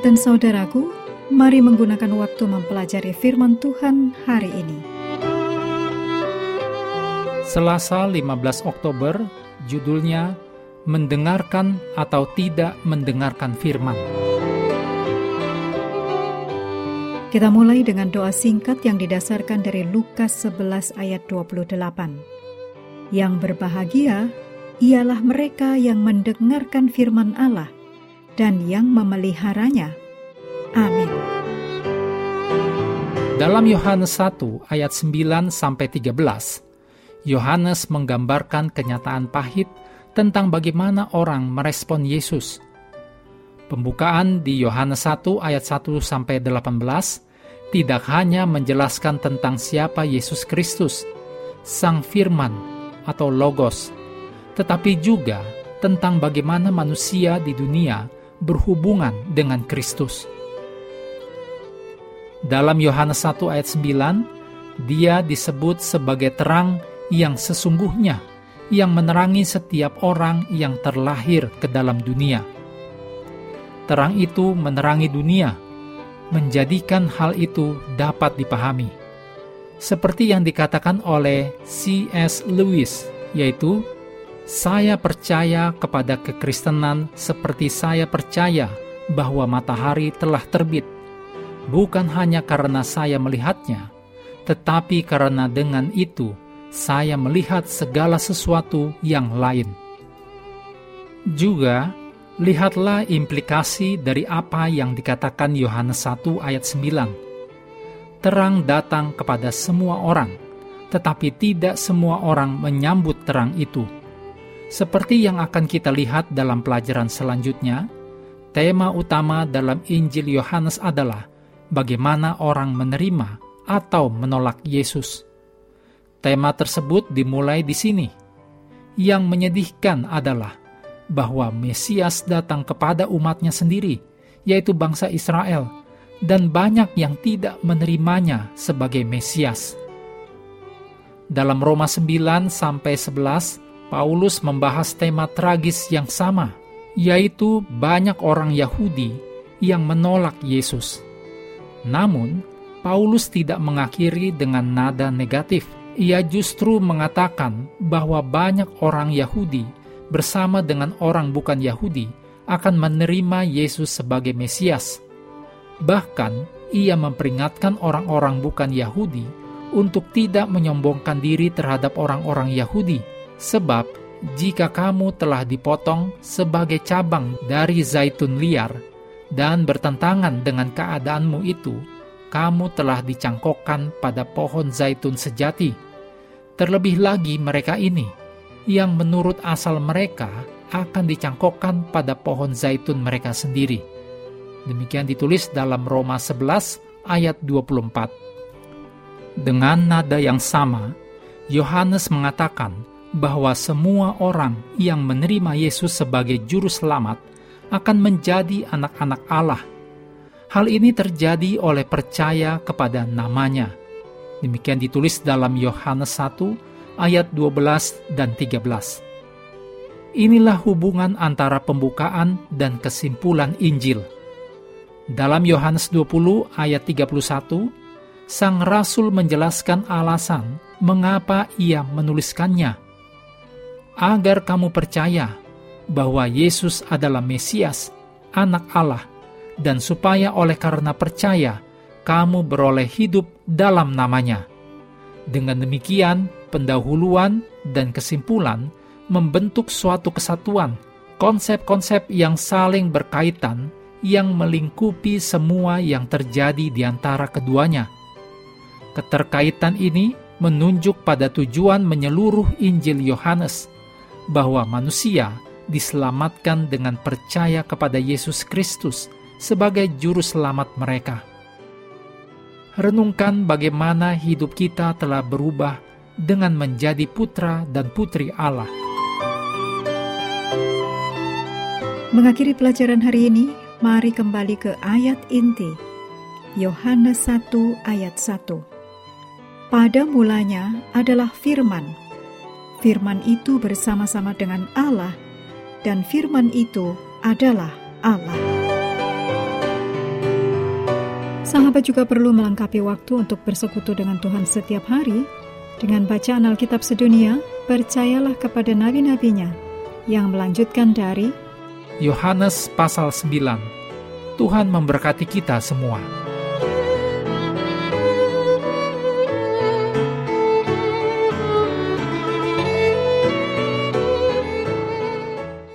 Sahabat dan saudaraku, mari menggunakan waktu mempelajari firman Tuhan hari ini. Selasa 15 Oktober, judulnya Mendengarkan atau Tidak Mendengarkan Firman. Kita mulai dengan doa singkat yang didasarkan dari Lukas 11 ayat 28. Yang berbahagia ialah mereka yang mendengarkan firman Allah dan yang memeliharanya. Amin. Dalam Yohanes 1 ayat 9-13, Yohanes menggambarkan kenyataan pahit tentang bagaimana orang merespon Yesus. Pembukaan di Yohanes 1 ayat 1-18 tidak hanya menjelaskan tentang siapa Yesus Kristus, Sang Firman atau Logos, tetapi juga tentang bagaimana manusia di dunia berhubungan dengan Kristus. Dalam Yohanes 1 ayat 9, dia disebut sebagai terang yang sesungguhnya, yang menerangi setiap orang yang terlahir ke dalam dunia. Terang itu menerangi dunia, menjadikan hal itu dapat dipahami. Seperti yang dikatakan oleh C.S. Lewis, yaitu, "Saya percaya kepada kekristenan seperti saya percaya bahwa matahari telah terbit, bukan hanya karena saya melihatnya, tetapi karena dengan itu saya melihat segala sesuatu yang lain." Juga, lihatlah implikasi dari apa yang dikatakan Yohanes 1 ayat 9. Terang datang kepada semua orang, tetapi tidak semua orang menyambut terang itu. Seperti yang akan kita lihat dalam pelajaran selanjutnya, tema utama dalam Injil Yohanes adalah bagaimana orang menerima atau menolak Yesus. Tema tersebut dimulai di sini. Yang menyedihkan adalah bahwa Mesias datang kepada umatnya sendiri, yaitu bangsa Israel, dan banyak yang tidak menerimanya sebagai Mesias. Dalam Roma 9-11, Paulus membahas tema tragis yang sama, yaitu banyak orang Yahudi yang menolak Yesus. Namun, Paulus tidak mengakhiri dengan nada negatif. Ia justru mengatakan bahwa banyak orang Yahudi bersama dengan orang bukan Yahudi akan menerima Yesus sebagai Mesias. Bahkan, ia memperingatkan orang-orang bukan Yahudi untuk tidak menyombongkan diri terhadap orang-orang Yahudi, sebab jika kamu telah dipotong sebagai cabang dari zaitun liar dan bertentangan dengan keadaanmu itu, kamu telah dicangkokkan pada pohon zaitun sejati. Terlebih lagi mereka ini, yang menurut asal mereka akan dicangkokkan pada pohon zaitun mereka sendiri. Demikian ditulis dalam Roma 11 ayat 24. Dengan nada yang sama, Yohanes mengatakan bahwa semua orang yang menerima Yesus sebagai juru selamat akan menjadi anak-anak Allah. Hal ini terjadi oleh percaya kepada namanya. Demikian ditulis dalam Yohanes 1 ayat 12 dan 13. Inilah hubungan antara pembukaan dan kesimpulan Injil. Dalam Yohanes 20 ayat 31, Sang Rasul menjelaskan alasan mengapa ia menuliskannya. Agar kamu percaya bahwa Yesus adalah Mesias, Anak Allah, dan supaya oleh karena percaya, kamu beroleh hidup dalam namanya. Dengan demikian, pendahuluan dan kesimpulan membentuk suatu kesatuan, konsep-konsep yang saling berkaitan, yang melingkupi semua yang terjadi di antara keduanya. Keterkaitan ini menunjuk pada tujuan menyeluruh Injil Yohanes, bahwa manusia diselamatkan dengan percaya kepada Yesus Kristus sebagai juru selamat mereka. Renungkan bagaimana hidup kita telah berubah dengan menjadi putra dan putri Allah. Mengakhiri pelajaran hari ini, mari kembali ke ayat inti. Yohanes 1 ayat 1. Pada mulanya adalah Firman. Firman itu bersama-sama dengan Allah, dan Firman itu adalah Allah. Sahabat juga perlu melengkapi waktu untuk bersekutu dengan Tuhan setiap hari dengan bacaan Alkitab sedunia. Percayalah kepada nabi-nabinya yang melanjutkan dari Yohanes pasal 9. Tuhan memberkati kita semua.